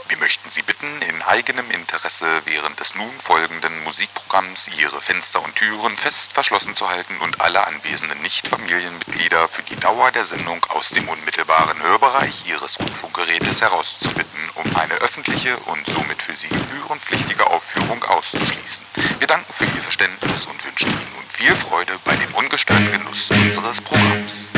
Wir möchten Sie bitten, in eigenem Interesse während des nun folgenden Musikprogramms Ihre Fenster und Türen fest verschlossen zu halten und alle anwesenden Nicht-Familienmitglieder für die Dauer der Sendung aus dem unmittelbaren Hörbereich Ihres Rundfunkgerätes herauszubitten, um eine öffentliche und somit für Sie gebührenpflichtige Aufführung auszuschließen. Wir danken für Ihr Verständnis und wünschen Ihnen nun viel Freude bei dem ungestörten Genuss unseres Programms.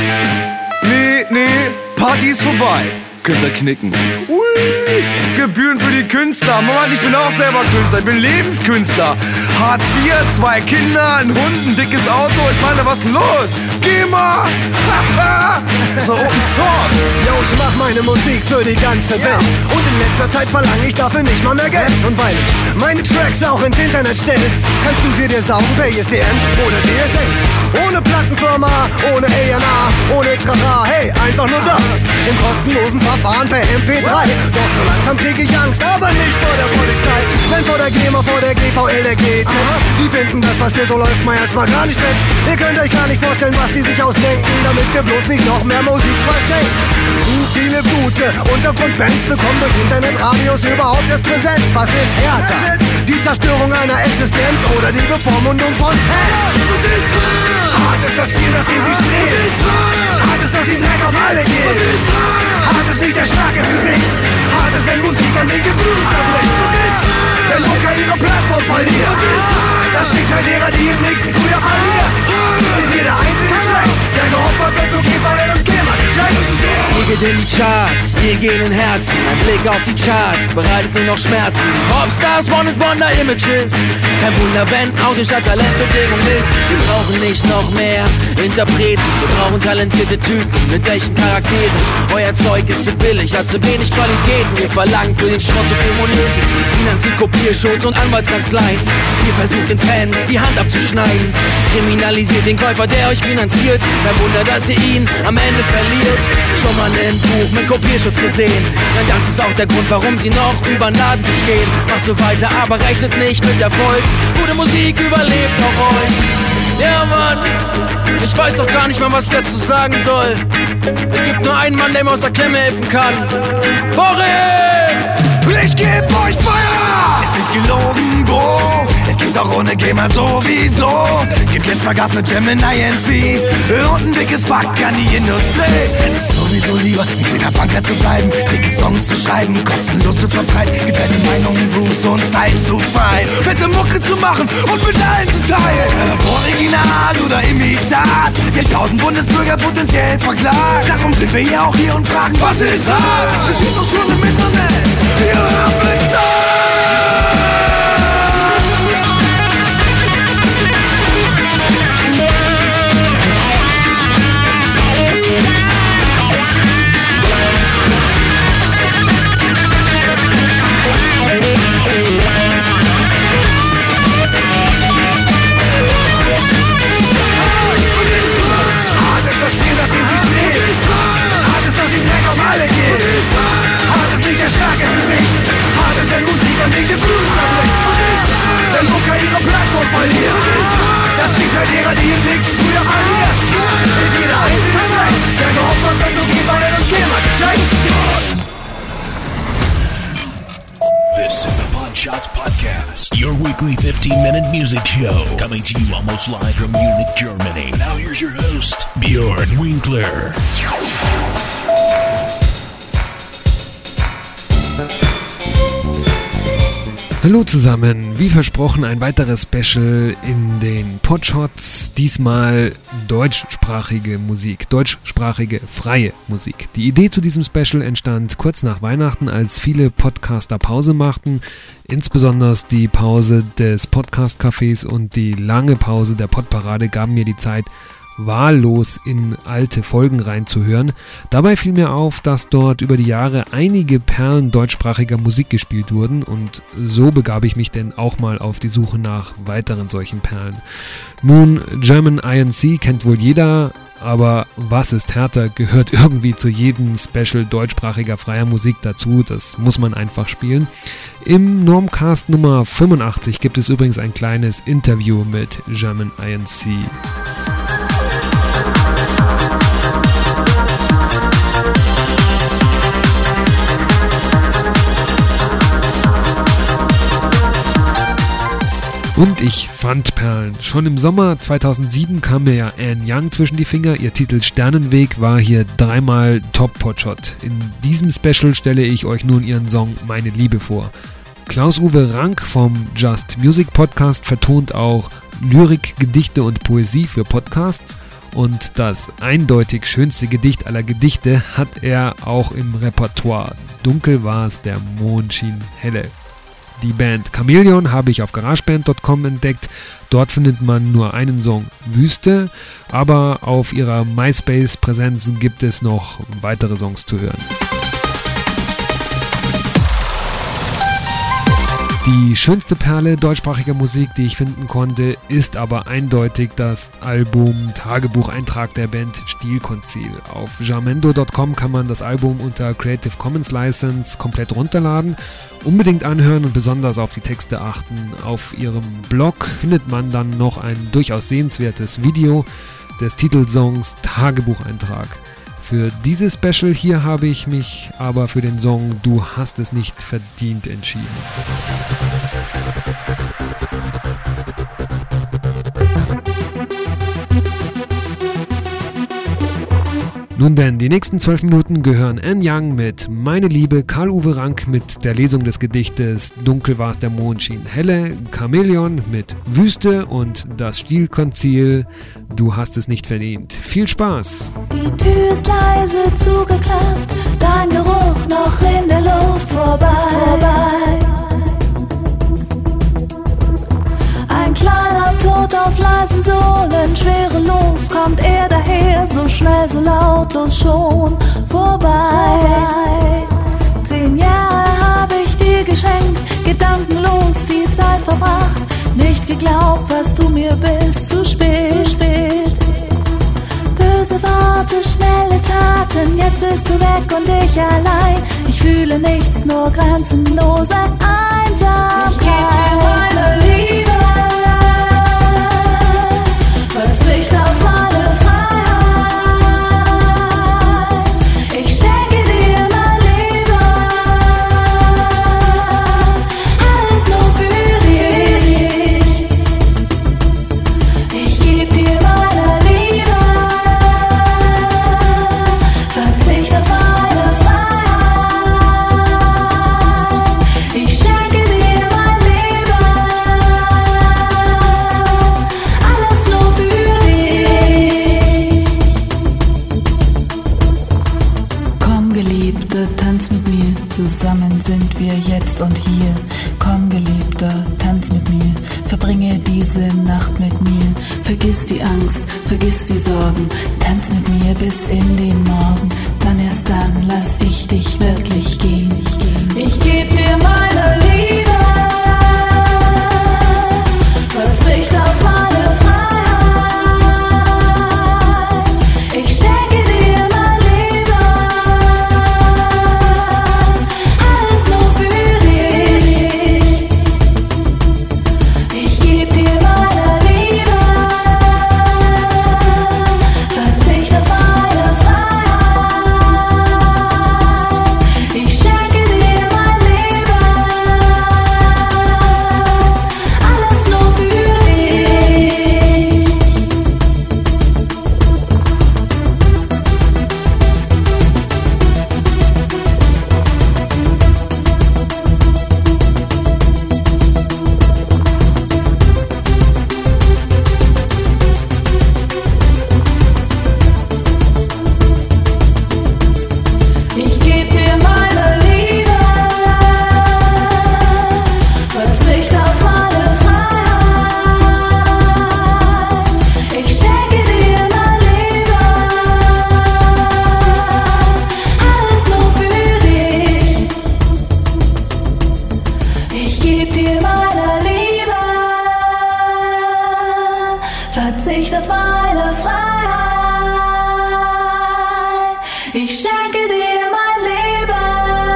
Nee, Party ist vorbei. Könnt ihr knicken. Ui, Gebühren für die Künstler. Mann, ich bin auch selber Künstler. Ich bin Lebenskünstler. Hartz IV, 2 Kinder, ein Hund, ein dickes Auto. Ich meine, was ist denn los? Geh mal! So Open Source. Yo, ich mach meine Musik für die ganze Welt. Und in letzter Zeit verlange ich dafür nicht mal mehr Geld. Und weil ich meine Tracks auch ins Internet stelle, kannst du sie dir saugen per ISDN oder DSL. Ohne Plattenfirma, ohne A&R, ohne Trara. Hey, einfach nur da. Im kostenlosen Verfahren per MP3. Doch so langsam krieg ich Angst, aber nicht vor der Polizei. Denn vor der GEMA, vor der GVL, der GZ. Die finden das, was hier so läuft, mal erstmal gar nicht weg. Ihr könnt euch gar nicht vorstellen, was die sich ausdenken, damit wir bloß nicht noch mehr Musik verschenken. Zu viele gute Untergrundbands bekommen durch Internetradios überhaupt erst Präsenz. Was ist härter? Die Zerstörung einer Existenz oder die Bevormundung von Fans? Was ist hart? Ist das Ziel, nach dem sie streben? Hart ist, dass sie Dreck auf alle gehen. Hart ist nicht der Schlag ins Gesicht. Hart ist, wenn Musik an den Geblüt zerbricht. Wenn Mucker ihre Plattform verliert. Das Schicksal derer, die im nächsten Frühjahr verlieren. Ist jeder einzelne Track, der geopfert wird, so GVL und GEMA. Wir gehen in die Charts, wir gehen in Herzen. Ein Blick auf die Charts bereitet nur noch Schmerzen. Popstars, One-and-Wonder-Images. Kein Wunder, wenn Aussehen statt Talentbedingung ist. Wir brauchen nicht noch mehr Interpreten. Wir brauchen talentierte Typen mit echten Charakteren. Euer Zeug ist zu billig, hat zu wenig Qualitäten. Wir verlangen für den Schrott so viel Moneten. Finanziert Kopierschutz und Anwaltskanzleien. Ihr versucht den Fans die Hand abzuschneiden. Kriminalisiert den Käufer, der euch finanziert. Kein Wunder, dass ihr ihn am Ende verliert. Schon mal ein Buch mit Kopierschutz gesehen. Denn das ist auch der Grund, warum sie noch über den Laden stehen. Macht so weiter, aber rechnet nicht mit Erfolg. Gute Musik überlebt auch euch. Ja, Mann, ich weiß doch gar nicht mal, was ich dazu sagen soll. Es gibt nur einen Mann, der mir aus der Klemme helfen kann. Boris! Ich geb euch Feuer! Ist nicht gelogen, Bro. Es geht auch ohne GEMA sowieso. Gib jetzt mal Gas mit Gemini NC und ein dickes Fuck an die Industrie. Es ist sowieso lieber, mit Finger Banker zu bleiben, dicke Songs zu schreiben, kostenlos zu verbreiten, getrennte Meinungen, Grooves und Style zu feiern, fette Mucke zu machen und mit allen zu teilen. Ob Original oder Imitat, ist jetzt 1000 Bundesbürger potenziell verklagt. Darum sind wir ja auch hier und fragen, was ist hart? Es steht doch schon im Internet. Wir haben bezahlt. Schlag ins Gesicht. Hart ist, wenn Musik an den Geblüt zerbricht. Wenn Mucker ihre Plattform verliert. Das Schicksal derer, die im nächsten Frühjahr verlieren. Ist jeder einzelne Track, der geopfert wird, so GVL und GEMA gecheckt. This is the Podshot Podcast, your weekly 15-minute music show, coming to you almost live from Munich, Germany. Now here's your host, Björn Winkler. Hallo zusammen, wie versprochen ein weiteres Special in den Podshots, diesmal deutschsprachige Musik, deutschsprachige freie Musik. Die Idee zu diesem Special entstand kurz nach Weihnachten, als viele Podcaster Pause machten, insbesondere die Pause des Podcast-Cafés und die lange Pause der Podparade gaben mir die Zeit, wahllos in alte Folgen reinzuhören. Dabei fiel mir auf, dass dort über die Jahre einige Perlen deutschsprachiger Musik gespielt wurden und so begab ich mich denn auch mal auf die Suche nach weiteren solchen Perlen. Nun, German INC kennt wohl jeder, aber Was ist härter gehört irgendwie zu jedem Special deutschsprachiger freier Musik dazu, das muss man einfach spielen. Im Normcast Nummer 85 gibt es übrigens ein kleines Interview mit German INC. Und ich fand Perlen. Schon im Sommer 2007 kam mir ja Anne Young zwischen die Finger. Ihr Titel Sternenweg war hier dreimal Top-Potshot. In diesem Special stelle ich euch nun ihren Song Meine Liebe vor. Klaus-Uwe Rank vom Just Music Podcast vertont auch Lyrik, Gedichte und Poesie für Podcasts. Und das eindeutig schönste Gedicht aller Gedichte hat er auch im Repertoire. Dunkel war es, der Mond schien helle. Die Band Chameleon habe ich auf garageband.com entdeckt. Dort findet man nur einen Song, Wüste, aber auf ihrer MySpace-Präsenz gibt es noch weitere Songs zu hören. Die schönste Perle deutschsprachiger Musik, die ich finden konnte, ist aber eindeutig das Album Tagebucheintrag der Band Stilkonzil. Auf jamendo.com kann man das Album unter Creative Commons License komplett runterladen. Unbedingt anhören und besonders auf die Texte achten. Auf ihrem Blog findet man dann noch ein durchaus sehenswertes Video des Titelsongs Tagebucheintrag. Für dieses Special hier habe ich mich aber für den Song Du hast es nicht verdient entschieden. Nun denn, die nächsten 12 Minuten gehören Anne Young mit Meine Liebe, Karl-Uwe Rank mit der Lesung des Gedichtes Dunkel war's, der Mond schien helle, Chameleon mit Wüste und das Stilkonzil Du hast es nicht verdient. Viel Spaß! Die Tür ist leise zugeklappt, dein Geruch noch in der Luft vorbei. Ein kleiner Tod auf leisen Sohlen, schwerelos kommt er daher, so schnell, so lautlos schon vorbei. 10 Jahre habe ich dir geschenkt, gedankenlos die Zeit verbracht, nicht geglaubt, was du mir bist, zu spät. Böse Worte, schnelle Taten, jetzt bist du weg und ich allein. Ich fühle nichts, nur grenzenlose Einsamkeit. Ich geb dir meine Liebe, Verzicht auf meine Freiheit. Ich schenke dir mein Leben, alles nur für dich. Ich geb dir meine Liebe, Verzicht auf meine Freiheit. Ich schenke dir mein Leben, alles nur für dich. Komm, Geliebte, tanz mit mir, zusammen sind wir jetzt und hier. Komm, Geliebter, tanz mit mir, verbringe diese Nacht mit mir. Vergiss die Angst, vergiss die Sorgen, tanz mit mir bis in den Morgen. Dann erst dann lass ich dich wirklich gehen. Ich geb dir meine Liebe, Verzicht auf meine Freiheit. Ich schenke dir mein Leben, alles nur für dich. Ich geb dir meine Liebe, Verzicht auf meine Freiheit. Ich schenke dir mein Leben, alles nur für dich. Ich geb dir meine Liebe, Verzicht auf meine Freiheit. Ich schenke dir mein Leben, alles nur für dich. Ich geb dir meine Liebe, Verzicht auf meine Freiheit. Ich schenke dir mein Leben,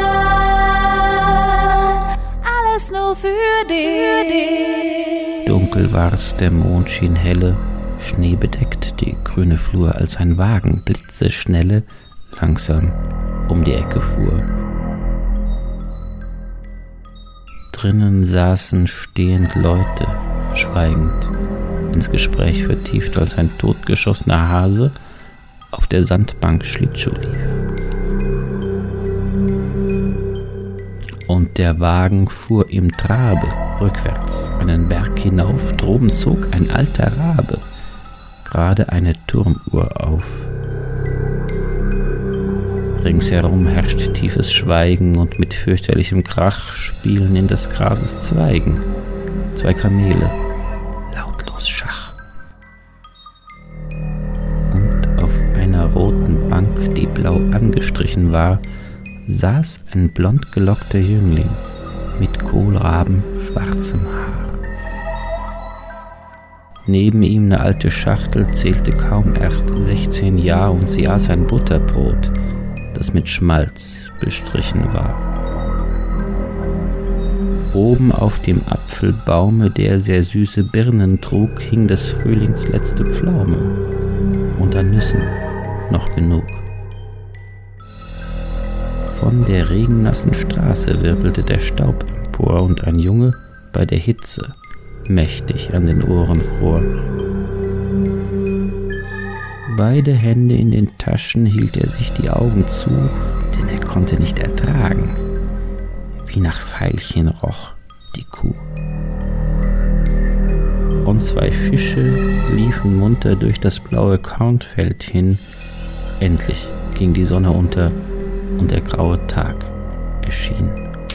alles nur für dich. Dunkel war's, der Mond schien helle, schneebedeckt die grüne Flur, als ein Wagen blitzeschnelle langsam um die Ecke fuhr. Drinnen saßen stehend Leute, schweigend, ins Gespräch vertieft, als ein totgeschossener Hase auf der Sandbank Schlittschuh lief. Und der Wagen fuhr im Trabe rückwärts einen Berg hinauf, droben zog ein alter Rabe gerade eine Turmuhr auf. Ringsherum herrscht tiefes Schweigen und mit fürchterlichem Krach spielen in des Grases Zweigen 2 Kamele lautlos Schach. Und auf einer roten Bank, die blau angestrichen war, saß ein blond gelockter Jüngling mit kohlrabenschwarzem Haar. Neben ihm eine alte Schachtel, zählte kaum erst 16 Jahre und sie aß ein Butterbrot, das mit Schmalz bestrichen war. Oben auf dem Apfelbaume, der sehr süße Birnen trug, hing des Frühlings letzte Pflaume und an Nüssen noch genug. Von der regennassen Straße wirbelte der Staub empor und ein Junge bei der Hitze mächtig an den Ohren fror. Beide Hände in den Taschen hielt er sich die Augen zu, denn er konnte nicht ertragen, wie nach Veilchen roch die Kuh. Und 2 Fische liefen munter durch das blaue Kornfeld hin. Endlich ging die Sonne unter und der graue Tag erschien.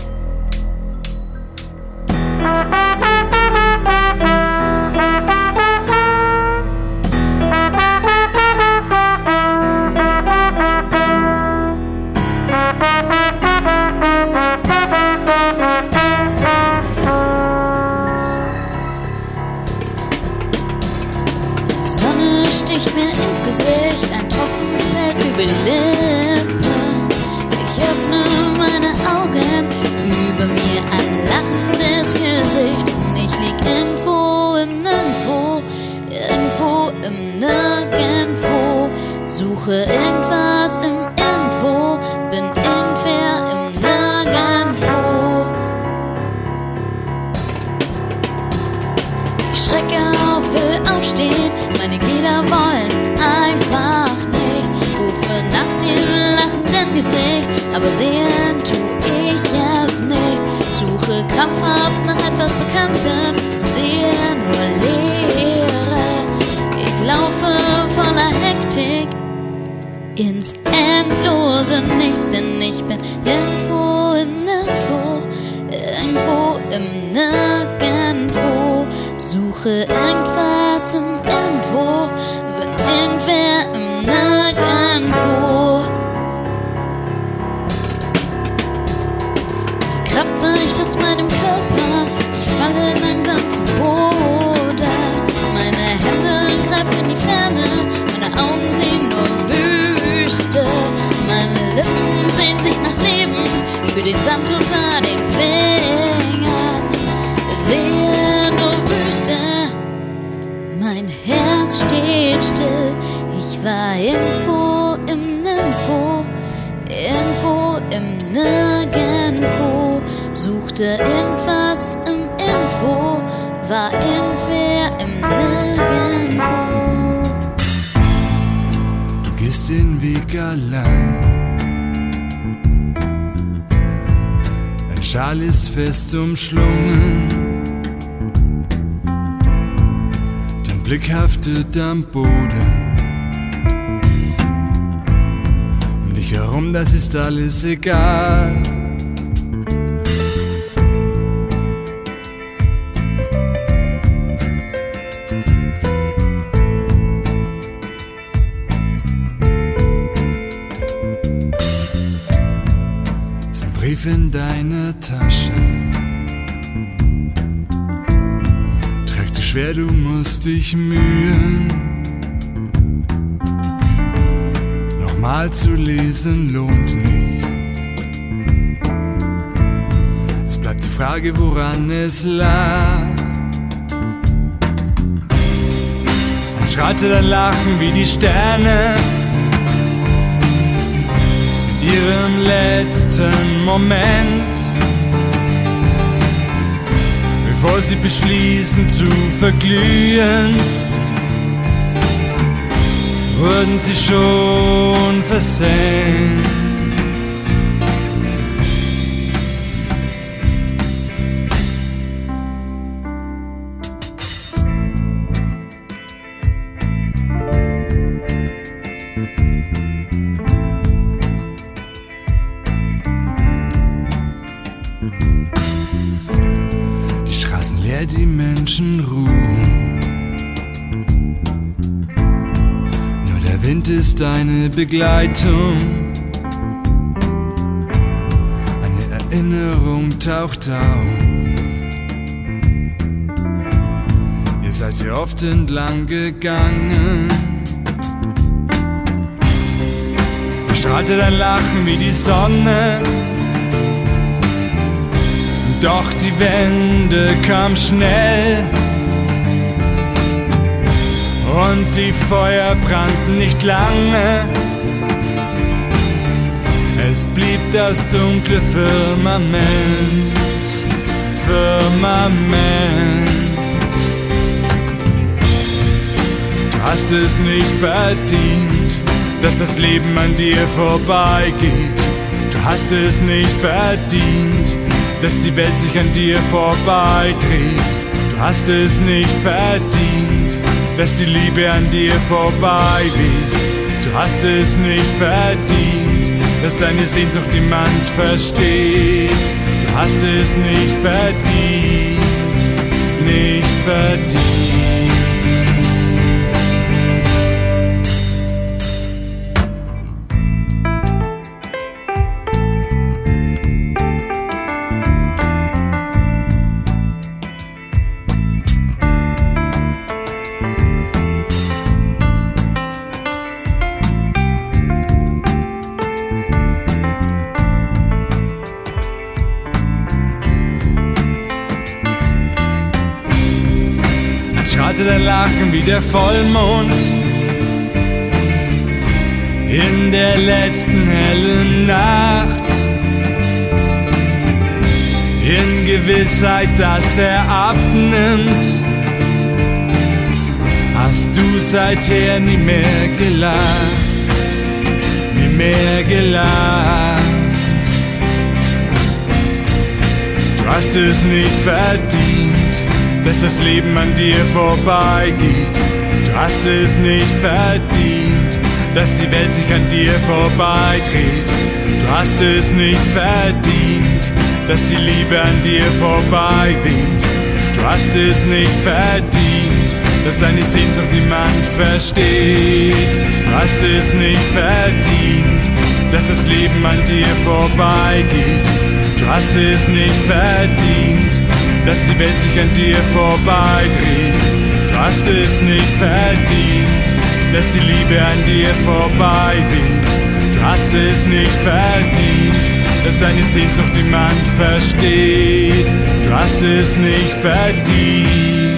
Sticht mir ins Gesicht, ein Tropfen fällt über die Lippe. Ich öffne meine Augen, über mir ein lachendes Gesicht. Und ich lieg irgendwo im Nirgendwo, irgendwo im Nirgendwo. Suche irgendwas im Irgendwo, bin irgendwer im Nirgendwo. Ich schrecke auf, will aufstehen, meine Glieder wollen einfach nicht. Rufe nach dem lachenden Gesicht, aber sehen tu ich es nicht. Suche krampfhaft nach etwas Bekanntem und sehe nur Leere. Ich laufe voller Hektik ins endlose Nichts, denn ich bin irgendwo im Nirgendwo, irgendwo im Nirgendwo. Suche irgendwas im Irgendwo, bin irgendwer im Nirgendwo. Die Kraft weicht aus meinem Körper, ich falle langsam zu Boden. Meine Hände greifen in die Ferne, meine Augen sehen nur Wüste. Meine Lippen sehnen sich nach Leben, für den Sand unter den Fingern. Sehe nur Wüste, mein Herz steht still. Ich war irgendwo im Nirgendwo, irgendwo im Nirgendwo. Suchte irgendwas im Irgendwo, war irgendwer im Nirgendwo. Du gehst den Weg allein, dein Schal ist fest umschlungen, dein Blick haftet am Boden. Um dich herum, das ist alles egal. Brief in deiner Tasche, trägt dich schwer, du musst dich mühen. Nochmal zu lesen lohnt nicht. Es bleibt die Frage, woran es lag. Dann strahlte dein Lachen wie die Sterne ihrem letzten Moment. Wir bevor sie beschließen zu verglühen, wurden sie schon versenkt. Die Straßen leer, die Menschen ruhen. Nur der Wind ist eine Begleitung. Eine Erinnerung taucht auf. Ihr seid hier oft entlang gegangen. Da strahlte dein Lachen wie die Sonne. Doch die Wende kam schnell und die Feuer brannten nicht lange. Es blieb das dunkle Firmament, Firmament. Du hast es nicht verdient, dass das Leben an dir vorbeigeht. Du hast es nicht verdient, dass die Welt sich an dir vorbeidreht. Du hast es nicht verdient, dass die Liebe an dir vorbeiweht. Du hast es nicht verdient, dass deine Sehnsucht niemand versteht. Du hast es nicht verdient, nicht verdient. Strahlte dein Lachen wie der Vollmond in der letzten hellen Nacht, in Gewissheit, dass er abnimmt, hast du seither nie mehr gelacht, nie mehr gelacht. Du hast es nicht verdient, dass das Leben an dir vorbeigeht. Du hast es nicht verdient, dass die Welt sich an dir vorbeidreht. Du hast es nicht verdient, dass die Liebe an dir vorbeiweht. Du hast es nicht verdient, dass deine Sehnsucht niemand versteht. Du hast es nicht verdient, dass das Leben an dir vorbeigeht. Du hast es nicht verdient, dass die Welt sich an dir vorbeidreht. Du hast es nicht verdient, dass die Liebe an dir vorbeiweht. Du hast es nicht verdient, dass deine Sehnsucht niemand versteht. Du hast es nicht verdient.